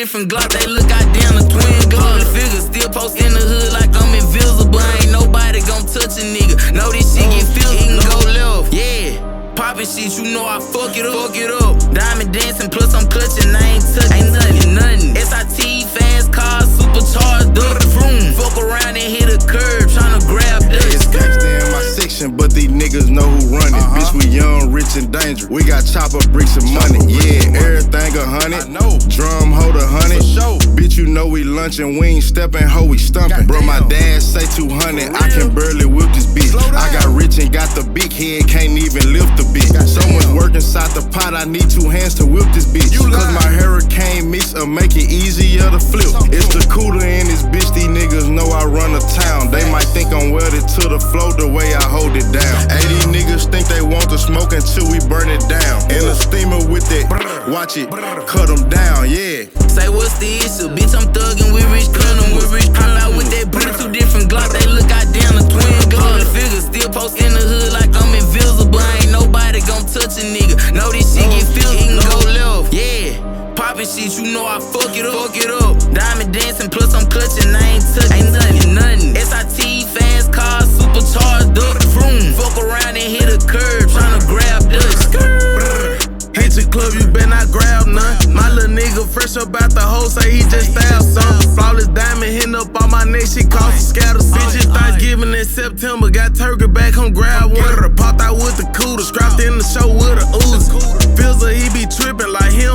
different Glocks, they look goddamn the twin gloves. Figures still post in the hood like I'm invisible. Ain't nobody gon' touch a nigga. Know this shit get filled, he can go left. Yeah, poppin' shit, you know I fuck it up. Diamond dancing, plus I'm clutching, I ain't touching nothing. SIT, fast cars, supercharged up. Vroom, fuck around and hit a curb, tryna grab this. It's gangsta in my section, but these niggas know who run it. Bitch, we young, rich, and dangerous. We got chopper bricks and money. Yeah, everything 100. Drum hold 100. Bitch, you know we lunchin', we ain't steppin', ho, we stumpin'. Bro, my dad say 200, I can barely whip this bitch. I got rich and got the big head, can't even lift the bitch. So much work inside the pot, I need 2 hands to whip this bitch. Cause my hurricane mix'll make it easier to flip. It's the cooler in this bitch, these niggas know I run a town. They might think I'm welded to the flow the way I hold it down. Hey, these niggas think they want the smoke until we burn it down. In a steamer with that, watch it, cut them down, yeah. Say what's the issue? Bitch, I'm thuggin' with Rich Cunham. Pop out with that brick, 2 different Glocks, they look goddamn the twin gloves. Figures still post in the hood like I'm invisible. Ain't nobody gon' touch a nigga. Know this shit get filled, he can go left. Yeah, poppin' shit, you know I fuck it up. Diamond dancing, plus I'm clutching, I ain't touching nothing. SIT, fast cars, supercharged up. Vroom, fuck around and hit a curb, tryna grab dust. Hit your club, you better not grab none. My little nigga fresh up out the hole, say he just stabbed some. Flawless diamond hitting up on my neck, she cost a scatter. Bitches Thanksgiving in September, got turkey back, come grab one. Popped out with the cooler, strapped in the show with a Uzi. Feels like he be trippin' like him.